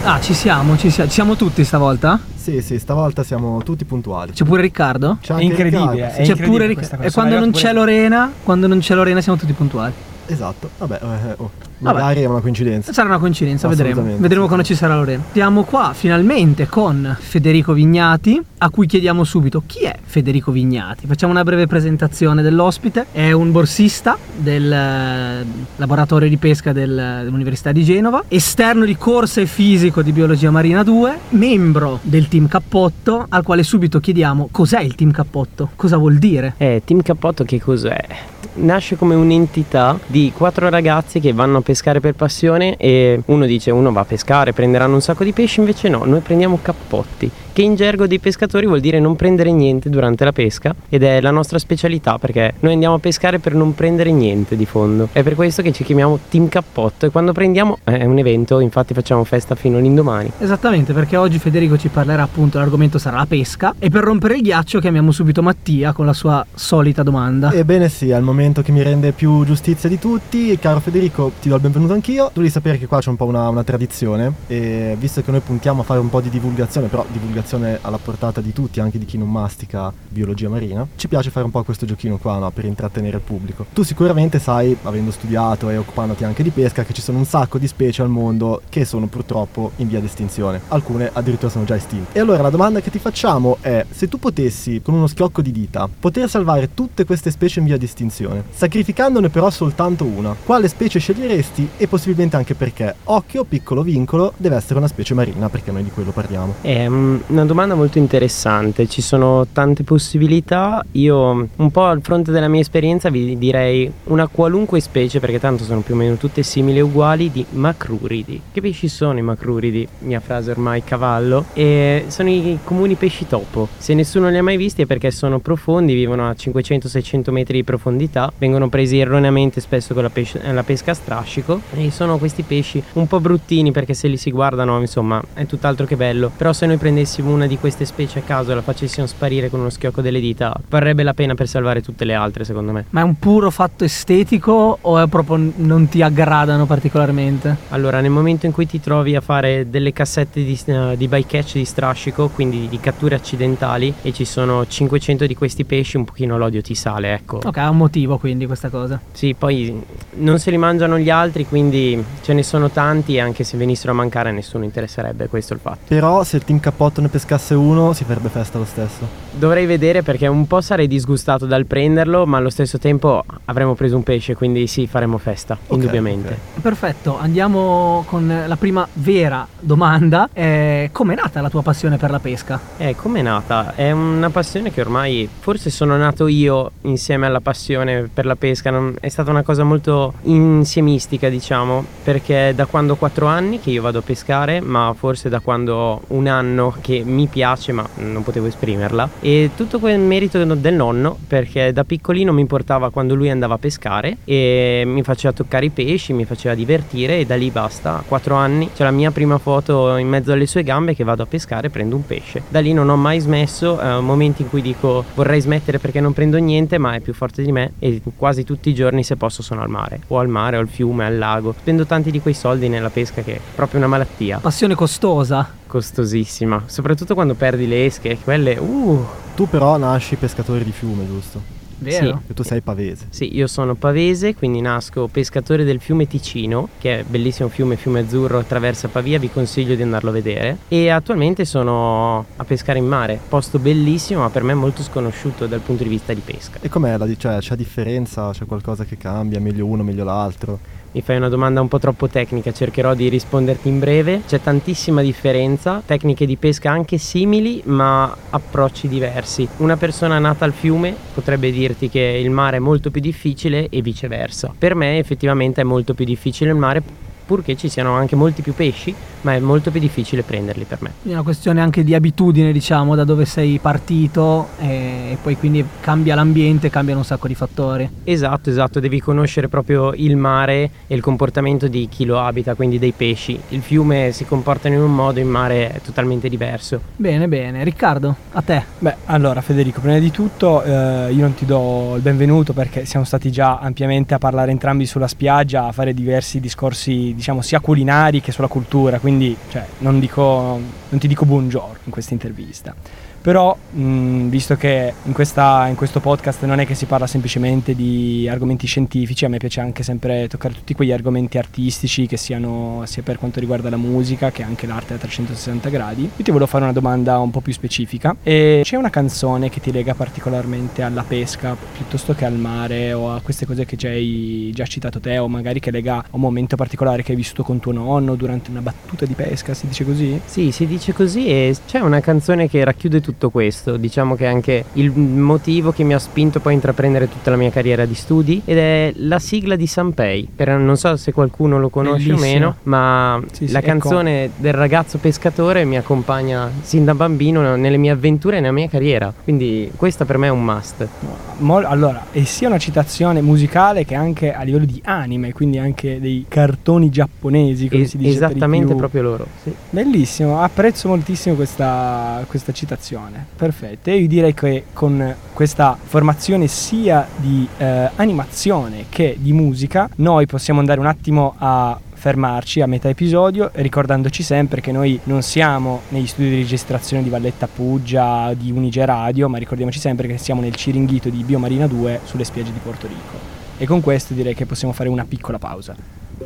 Ah, ci siamo tutti stavolta? Sì, stavolta siamo tutti puntuali. C'è pure Riccardo? C'è anche incredibile, Riccardo, sì. C'è pure Riccardo. E quando non c'è Lorena siamo tutti puntuali. Esatto, magari è una coincidenza. Sarà una coincidenza, vedremo Assolutamente. quando ci sarà Lorena. Siamo qua finalmente con Federico Vignati, a cui chiediamo subito chi è Federico Vignati. Facciamo una breve presentazione dell'ospite. È un borsista del laboratorio di pesca dell'Università di Genova, esterno di corsa e fisico di biologia marina 2, membro del team Cappotto, al quale subito chiediamo cos'è il team Cappotto, cosa vuol dire. Team Cappotto che cos'è? Nasce come un'entità di 4 ragazzi che vanno a pescare per passione e uno va a pescare, prenderanno un sacco di pesci, invece no, noi prendiamo cappotti, che in gergo dei pescatori vuol dire non prendere niente durante la pesca, ed è la nostra specialità perché noi andiamo a pescare per non prendere niente di fondo. È per questo che ci chiamiamo Team Cappotto e quando prendiamo è un evento, infatti facciamo festa fino all'indomani. Esattamente, perché oggi Federico ci parlerà, appunto, l'argomento sarà la pesca, e per rompere il ghiaccio chiamiamo subito Mattia con la sua solita domanda. Ebbene sì, al momento che mi rende più giustizia di tutti, caro Federico, ti do il benvenuto anch'io. Tu devi sapere che qua c'è un po' una tradizione, e visto che noi puntiamo a fare un po' di divulgazione, però divulgazione alla portata di tutti, anche di chi non mastica biologia marina, ci piace fare un po' questo giochino qua, no? Per intrattenere il pubblico. Tu sicuramente sai, avendo studiato e occupandoti anche di pesca, che ci sono un sacco di specie al mondo che sono purtroppo in via di estinzione. Alcune addirittura sono già estinte. E allora la domanda che ti facciamo è: se tu potessi con uno schiocco di dita poter salvare tutte queste specie in via di estinzione, sacrificandone però soltanto una, quale specie sceglieresti e possibilmente anche perché? Occhio, piccolo vincolo, deve essere una specie marina, perché noi di quello parliamo. È una domanda molto interessante, ci sono tante possibilità. Io un po' al fronte della mia esperienza vi direi una qualunque specie, perché tanto sono più o meno tutte simili e uguali, di macruridi. Che pesci sono i macruridi? Mia frase ormai cavallo. E sono i comuni pesci topo. Se nessuno li ha mai visti è perché sono profondi, vivono a 500-600 metri di profondità, vengono presi erroneamente spesso con la pesca a strascico, e sono questi pesci un po' bruttini perché se li si guardano insomma è tutt'altro che bello. Però se noi prendessimo una di queste specie a caso e la facessimo sparire con uno schiocco delle dita, varrebbe la pena per salvare tutte le altre, secondo me. Ma è un puro fatto estetico o è proprio non ti aggradano particolarmente? Allora, nel momento in cui ti trovi a fare delle cassette di bycatch di strascico, quindi di catture accidentali, e ci sono 500 di questi pesci, un pochino l'odio ti sale, ecco. Ok, ha un motivo quindi questa cosa. Sì, poi non se li mangiano gli altri, quindi ce ne sono tanti, e anche se venissero a mancare a nessuno interesserebbe, questo è il fatto. Però se il team Cappotto ne pescasse uno si farebbe festa lo stesso. Dovrei vedere, perché un po' sarei disgustato dal prenderlo, ma allo stesso tempo avremmo preso un pesce, quindi sì, faremo festa, indubbiamente. Okay. Perfetto, andiamo con la prima vera domanda. Com'è nata la tua passione per la pesca? Com'è nata? È una passione che ormai forse sono nato io insieme alla passione per la pesca. È stata una cosa molto insiemistica, diciamo, perché da quando ho 4 anni che io vado a pescare, ma forse da quando ho 1 anno che mi piace ma non potevo esprimerla, e tutto quel merito del nonno, perché da piccolino mi portava quando lui andava a pescare e mi faceva toccare i pesci, mi faceva divertire, e da lì basta. A 4 anni c'è la mia prima foto in mezzo alle sue gambe che vado a pescare e prendo un pesce. Da lì non ho mai smesso, momenti in cui dico vorrei smettere perché non prendo niente, ma è più forte di me, e quasi tutti i giorni se posso sono al mare o al fiume, al lago. Spendo tanti di quei soldi nella pesca che è proprio una malattia. Passione costosa? Costosissima, soprattutto quando perdi le esche, quelle Tu però nasci pescatore di fiume, giusto? Vero? E tu sei pavese. Sì, io sono pavese, quindi nasco pescatore del fiume Ticino, che è bellissimo fiume azzurro, attraversa Pavia, vi consiglio di andarlo a vedere. E attualmente sono a pescare in mare, posto bellissimo ma per me molto sconosciuto dal punto di vista di pesca. E com'è c'è differenza? C'è qualcosa che cambia? Meglio uno, meglio l'altro? Mi fai una domanda un po' troppo tecnica, cercherò di risponderti in breve. C'è tantissima differenza, tecniche di pesca anche simili ma approcci diversi. Una persona nata al fiume potrebbe dirti che il mare è molto più difficile e viceversa. Per me effettivamente è molto più difficile il mare, purché ci siano anche molti più pesci, ma è molto più difficile prenderli per me. È una questione anche di abitudine, diciamo, da dove sei partito, e poi quindi cambia l'ambiente, cambiano un sacco di fattori. Esatto, devi conoscere proprio il mare e il comportamento di chi lo abita, quindi dei pesci. Il fiume si comporta in un modo, il mare è totalmente diverso. Bene, Riccardo, a te. Beh, allora Federico, prima di tutto io non ti do il benvenuto perché siamo stati già ampiamente a parlare entrambi sulla spiaggia, a fare diversi discorsi diciamo sia culinari che sulla cultura, quindi cioè, non ti dico buongiorno in questa intervista. Però visto che in questo podcast non è che si parla semplicemente di argomenti scientifici, a me piace anche sempre toccare tutti quegli argomenti artistici che siano sia per quanto riguarda la musica che anche l'arte a 360 gradi. Io ti volevo fare una domanda un po' più specifica. E c'è una canzone che ti lega particolarmente alla pesca piuttosto che al mare, o a queste cose che ci hai già citato te, o magari che lega a un momento particolare che hai vissuto con tuo nonno durante una battuta di pesca, si dice così? Sì, si dice così, e c'è una canzone che racchiude tutto questo. Diciamo che è anche il motivo che mi ha spinto poi a intraprendere tutta la mia carriera di studi, ed è la sigla di Sanpei. Non so se qualcuno lo conosce o meno, ma la canzone del ragazzo pescatore mi accompagna sin da bambino nelle mie avventure e nella mia carriera, quindi questa per me è un must. Allora, è sia una citazione musicale che anche a livello di anime, quindi anche dei cartoni giapponesi, come si dice. Esattamente, proprio loro, sì. Bellissimo, apprezzo moltissimo questa citazione, perfetto. E io direi che con questa formazione sia di animazione che di musica noi possiamo andare un attimo a fermarci a metà episodio, ricordandoci sempre che noi non siamo negli studi di registrazione di Valletta Puggia, di Unige Radio, ma ricordiamoci sempre che siamo nel Ciringhito di Biomarina 2 sulle spiagge di Porto Rico. E con questo direi che possiamo fare una piccola pausa.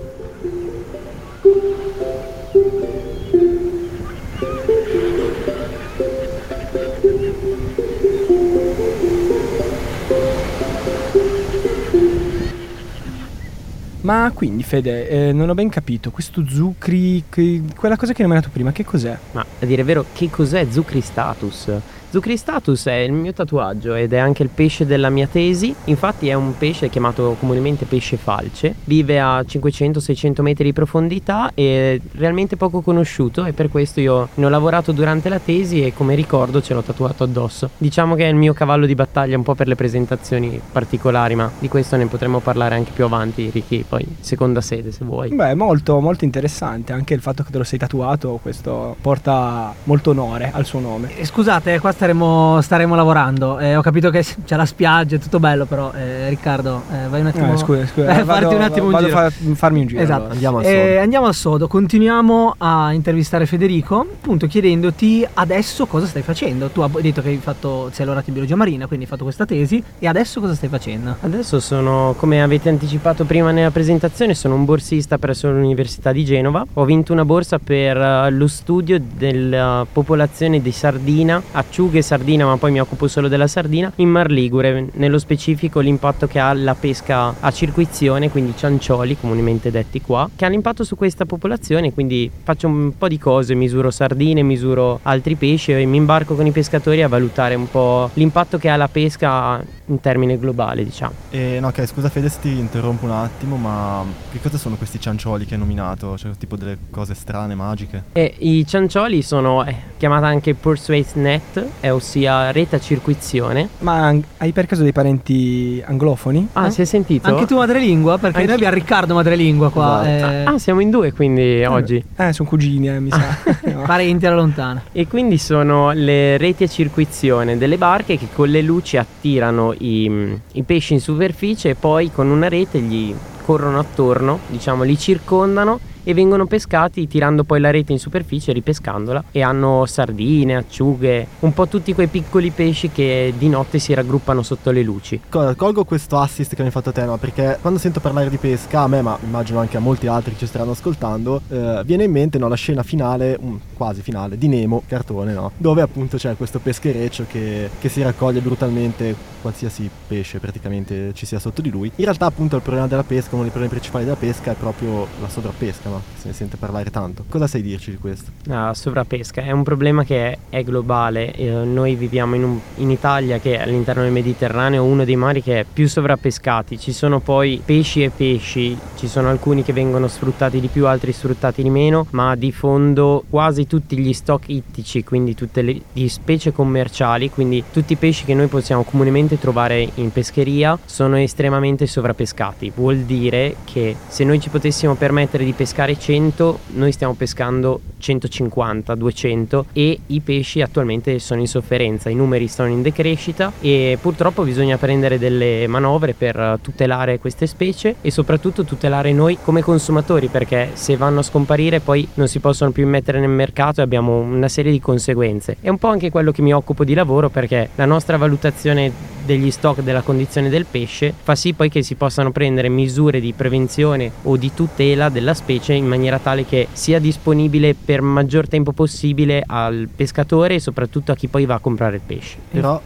Ma quindi Fede, non ho ben capito, questo Zucri, quella cosa che hai nominato prima, che cos'è? Ma a dire il vero, che cos'è Zucri Status? Zucri Status è il mio tatuaggio ed è anche il pesce della mia tesi. Infatti è un pesce chiamato comunemente pesce falce, vive a 500-600 metri di profondità e realmente poco conosciuto, e per questo io ne ho lavorato durante la tesi e come ricordo ce l'ho tatuato addosso. Diciamo che è il mio cavallo di battaglia un po' per le presentazioni particolari, ma di questo ne potremo parlare anche più avanti, Ricky, poi seconda sede se vuoi. Beh, molto molto interessante anche il fatto che te lo sei tatuato, questo porta molto onore al suo nome. Scusate, qua staremo lavorando. Ho capito che c'è la spiaggia, è tutto bello, però Riccardo, vai un attimo. Scusa, farti un attimo un giro. Farmi un giro. Esatto. Allora. Andiamo al sodo. Continuiamo a intervistare Federico, appunto chiedendoti adesso cosa stai facendo. Tu hai detto che sei lavorato in biologia marina, quindi hai fatto questa tesi, e adesso cosa stai facendo? Adesso sono, come avete anticipato prima nella presentazione, sono un borsista presso l'Università di Genova. Ho vinto una borsa per lo studio della popolazione di sardina, acciughe e sardina, ma poi mi occupo solo della sardina in Mar Ligure, nello specifico l'impatto che ha la pesca a circuizione, quindi ciancioli comunemente detti qua, che ha l'impatto su questa popolazione. Quindi faccio un po' di cose, misuro sardine, misuro altri pesci e mi imbarco con i pescatori a valutare un po' l'impatto che ha la pesca in termine globale, diciamo. No, ok, scusa Fede se ti interrompo un attimo, ma che cosa sono questi ciancioli che hai nominato? Cioè tipo delle cose strane, magiche? I ciancioli sono chiamata anche pursuit net, ossia rete a circuizione. Ma hai per caso dei parenti anglofoni? Ah, si è sentito? Anche tu madrelingua? Perché noi abbiamo Riccardo madrelingua qua. Esatto. Siamo in due quindi oggi. Sono cugini, mi sa. Parenti alla lontana. E quindi sono le reti a circuizione delle barche che con le luci attirano i pesci in superficie e poi con una rete gli corrono attorno, diciamo, li circondano e vengono pescati tirando poi la rete in superficie, ripescandola, e hanno sardine, acciughe, un po' tutti quei piccoli pesci che di notte si raggruppano sotto le luci. Colgo questo assist che mi hai fatto a te, no? Perché quando sento parlare di pesca, a me, ma immagino anche a molti altri che ci staranno ascoltando, viene in mente, no, la scena finale, quasi finale, di Nemo, cartone, no? Dove appunto c'è questo peschereccio che si raccoglie brutalmente qualsiasi pesce praticamente ci sia sotto di lui. In realtà appunto il problema della pesca, uno dei problemi principali della pesca è proprio la sovrappesca, no? Se ne sente parlare tanto. Cosa sai dirci di questo? La sovrappesca è un problema che è globale. Noi viviamo in Italia, che è all'interno del Mediterraneo, uno dei mari che è più sovrappescati. Ci sono poi pesci e pesci, ci sono alcuni che vengono sfruttati di più, altri sfruttati di meno, ma di fondo quasi tutti gli stock ittici, quindi tutte le specie commerciali, quindi tutti i pesci che noi possiamo comunemente potete trovare in pescheria sono estremamente sovrapescati. Vuol dire che se noi ci potessimo permettere di pescare 100, noi stiamo pescando 150, 200 e i pesci attualmente sono in sofferenza, i numeri sono in decrescita e purtroppo bisogna prendere delle manovre per tutelare queste specie e soprattutto tutelare noi come consumatori, perché se vanno a scomparire poi non si possono più mettere nel mercato e abbiamo una serie di conseguenze. È un po' anche quello che mi occupo di lavoro, perché la nostra valutazione degli stock, della condizione del pesce, fa sì poi che si possano prendere misure di prevenzione o di tutela della specie in maniera tale che sia disponibile per maggior tempo possibile al pescatore e soprattutto a chi poi va a comprare il pesce. Però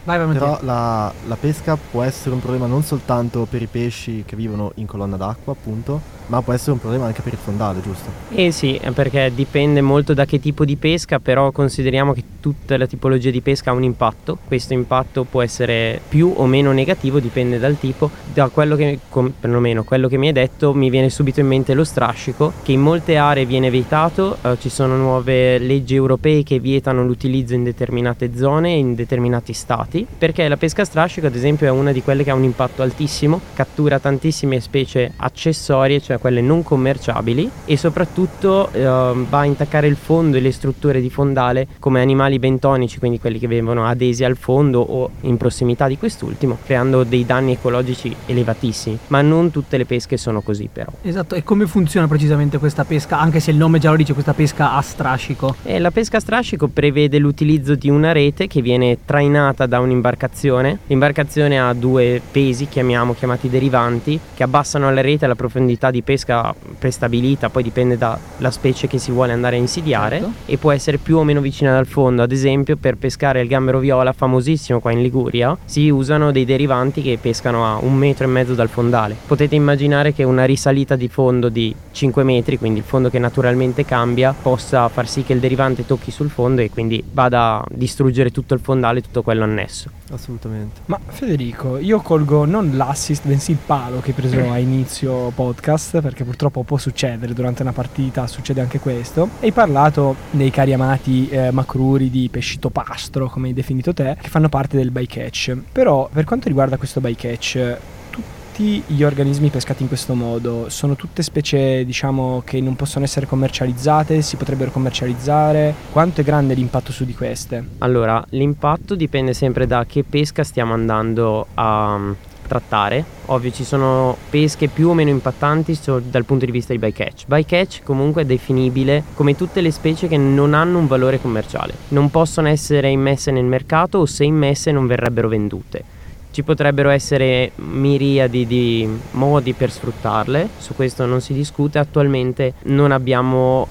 la pesca può essere un problema non soltanto per i pesci che vivono in colonna d'acqua, appunto, ma può essere un problema anche per il fondale, giusto? Sì, perché dipende molto da che tipo di pesca, però consideriamo che tutta la tipologia di pesca ha un impatto. Questo impatto può essere più o meno negativo, dipende dal tipo. Da quello che, perlomeno quello che mi hai detto, mi viene subito in mente lo strascico, che in molte aree viene vietato. Ci sono nuove leggi europee che vietano l'utilizzo in determinate zone e in determinati stati, perché la pesca a strascico ad esempio è una di quelle che ha un impatto altissimo, cattura tantissime specie accessorie, cioè quelle non commerciabili, e soprattutto va a intaccare il fondo e le strutture di fondale come animali bentonici, quindi quelli che vengono adesi al fondo o in prossimità di quest'ultimo, creando dei danni ecologici elevatissimi. Ma non tutte le pesche sono così, però. Esatto. E come funziona precisamente questa pesca, anche se il nome già lo dice, questa pesca a strascico? La pesca a strascico prevede l'utilizzo di una rete che viene trainata da un'imbarcazione. L'imbarcazione ha due pesi, chiamati derivanti, che abbassano la rete alla profondità di pesca prestabilita, poi dipende dalla specie che si vuole andare a insidiare, certo, e può essere più o meno vicina dal fondo. Ad esempio, per pescare il gambero viola, famosissimo qua in Liguria, si usano dei derivanti che pescano a 1,5 metri dal fondale. Potete immaginare che una risalita di fondo di 5 metri, quindi il fondo che naturalmente cambia, possa far sì che il derivante tocchi sul fondo e quindi vada a distruggere tutto il fondale e tutto quello annesso. Assolutamente. Ma Federico, io colgo non l'assist bensì il palo che hai preso a inizio podcast, perché purtroppo può succedere durante una partita, succede anche questo. Hai parlato dei cari amati macruridi, pescito pastro come hai definito te, che fanno parte del bycatch. Però per quanto riguarda questo bycatch, tutti gli organismi pescati in questo modo sono tutte specie, diciamo, che non possono essere commercializzate, si potrebbero commercializzare? Quanto è grande l'impatto su di queste? Allora, l'impatto dipende sempre da che pesca stiamo andando a trattare. Ovvio, ci sono pesche più o meno impattanti dal punto di vista di bycatch. Bycatch comunque è definibile come tutte le specie che non hanno un valore commerciale, non possono essere immesse nel mercato o se immesse non verrebbero vendute. Ci potrebbero essere miriadi di modi per sfruttarle, su questo non si discute. Attualmente non abbiamo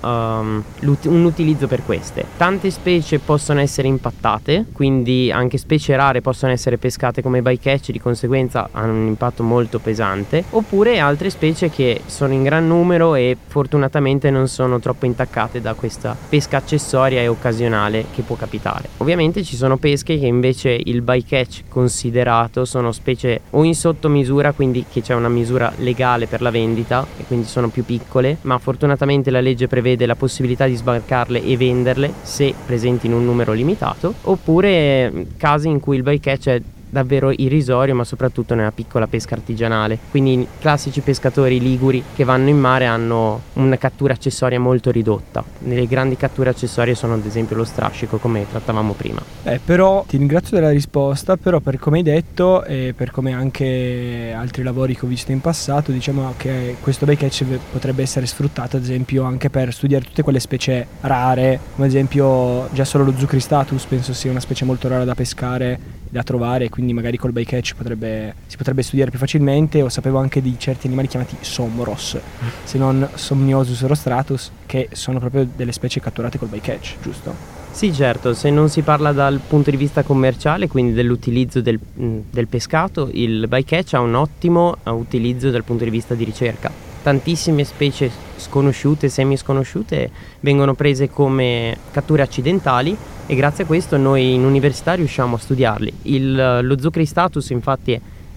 un utilizzo per queste. Tante specie possono essere impattate, quindi anche specie rare possono essere pescate come bycatch, di conseguenza hanno un impatto molto pesante, oppure altre specie che sono in gran numero e fortunatamente non sono troppo intaccate da questa pesca accessoria e occasionale che può capitare. Ovviamente ci sono pesche che invece il bycatch considerato sono specie o in sottomisura, quindi che c'è una misura legale per la vendita e quindi sono più piccole, ma fortunatamente la legge prevede la possibilità di sbarcarle e venderle se presenti in un numero limitato, oppure casi in cui il bycatch è davvero irrisorio, ma soprattutto nella piccola pesca artigianale. Quindi i classici pescatori liguri che vanno in mare hanno una cattura accessoria molto ridotta. Nelle grandi catture accessorie sono ad esempio lo strascico, come trattavamo prima. Però ti ringrazio della risposta, però per come hai detto e per come anche altri lavori che ho visto in passato, diciamo che questo bycatch potrebbe essere sfruttato ad esempio anche per studiare tutte quelle specie rare, come ad esempio già solo lo Zucristatus penso sia una specie molto rara da pescare, da trovare, quindi magari col bycatch si potrebbe studiare più facilmente. O sapevo anche di certi animali chiamati Sommoros, se non Somniosus rostratus, che sono proprio delle specie catturate col bycatch, giusto? Sì, certo, se non si parla dal punto di vista commerciale, quindi dell'utilizzo del pescato, il bycatch ha un ottimo utilizzo dal punto di vista di ricerca. Tantissime specie sconosciute, semisconosciute, vengono prese come catture accidentali e grazie a questo noi in università riusciamo a studiarli. Lo Zucristatus infatti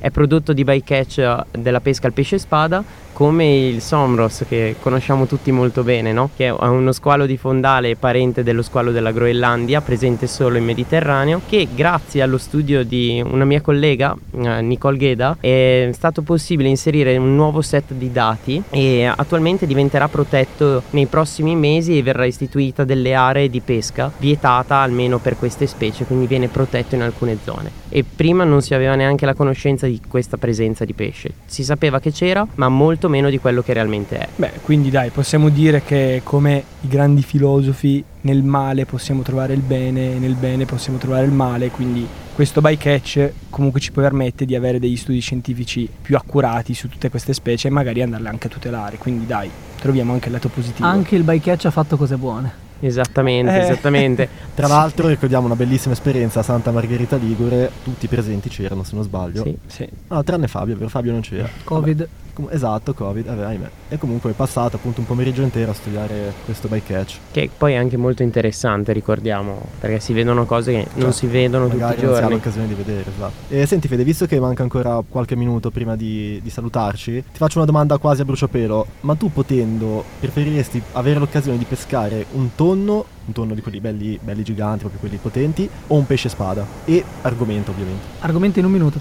è prodotto di bycatch della pesca al pesce spada, come il Somros che conosciamo tutti molto bene, no? Che è uno squalo di fondale parente dello squalo della Groenlandia, presente solo in Mediterraneo, che grazie allo studio di una mia collega, Nicole Gheda, è stato possibile inserire un nuovo set di dati e attualmente diventerà protetto nei prossimi mesi e verrà istituita delle aree di pesca vietata almeno per queste specie, quindi viene protetto in alcune zone. E prima non si aveva neanche la conoscenza di questa presenza di pesce, si sapeva che c'era ma molto meno di quello che realmente è. Beh, quindi dai, possiamo dire che come i grandi filosofi, nel male possiamo trovare il bene, nel bene possiamo trovare il male, quindi questo bycatch comunque ci permette di avere degli studi scientifici più accurati su tutte queste specie e magari andarle anche a tutelare, quindi dai, troviamo anche il lato positivo. Anche il bycatch ha fatto cose buone. Esattamente. Tra l'altro ricordiamo una bellissima esperienza a Santa Margherita Ligure, tutti presenti c'erano se non sbaglio. Sì. No, tranne Fabio, vero? Fabio non c'era. Covid. Esatto, Covid, ahimè. E comunque è passato appunto un pomeriggio intero a studiare questo bycatch. Che poi è anche molto interessante, ricordiamo, perché si vedono cose che non si vedono tutti i magari non si ha giorni. l'occasione di vedere, esatto. E senti Fede, visto che manca ancora qualche minuto prima di salutarci, ti faccio una domanda quasi a bruciapelo. Ma tu potendo, preferiresti avere l'occasione di pescare un tonno di quelli belli giganti, proprio quelli potenti, o un pesce spada? E argomento ovviamente. Argomento in un minuto.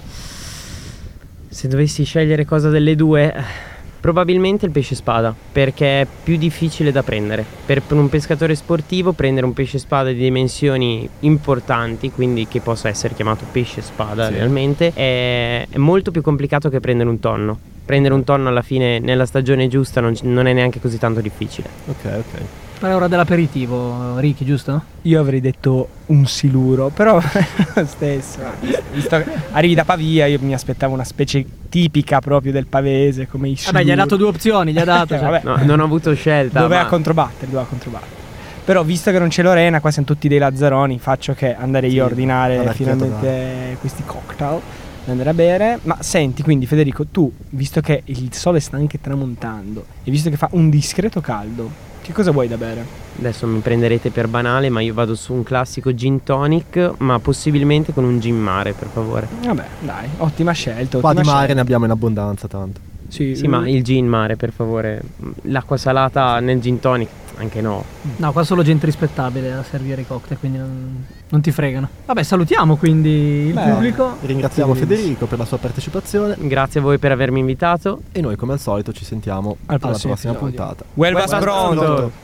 Se dovessi scegliere cosa delle due, probabilmente il pesce spada, perché è più difficile da prendere. Per un pescatore sportivo prendere un pesce spada di dimensioni importanti, quindi che possa essere chiamato pesce spada realmente, è molto più complicato che prendere un tonno. Prendere un tonno alla fine nella stagione giusta non è neanche così tanto difficile. Ok. Per ora dell'aperitivo, Ricky, giusto? Io avrei detto un siluro, però lo stesso. Visto che arrivi da Pavia, io mi aspettavo una specie tipica proprio del pavese, come i siluri. Vabbè, gli ha dato 2 opzioni, gli ha dato. Vabbè. No, non ho avuto scelta. Doveva controbattere. Però visto che non c'è Lorena, qua siamo tutti dei lazzaroni, faccio che andare io a ordinare finalmente questi cocktail da andare a bere. Ma senti, quindi Federico, tu, visto che il sole sta anche tramontando e visto che fa un discreto caldo, che cosa vuoi da bere? Adesso mi prenderete per banale, ma io vado su un classico gin tonic, ma possibilmente con un gin mare, per favore. Vabbè, dai, ottima scelta. Qua di mare scelta. ne abbiamo in abbondanza tanto. Sì, ma il gin mare, per favore. L'acqua salata nel gin tonic, anche no. No, qua solo gente rispettabile a servire i cocktail, quindi non ti fregano. Vabbè, salutiamo quindi il pubblico. Ringraziamo Federico per la sua partecipazione. Grazie a voi per avermi invitato. E noi come al solito ci sentiamo alla prossima episodio. puntata. Vuelvas pronto!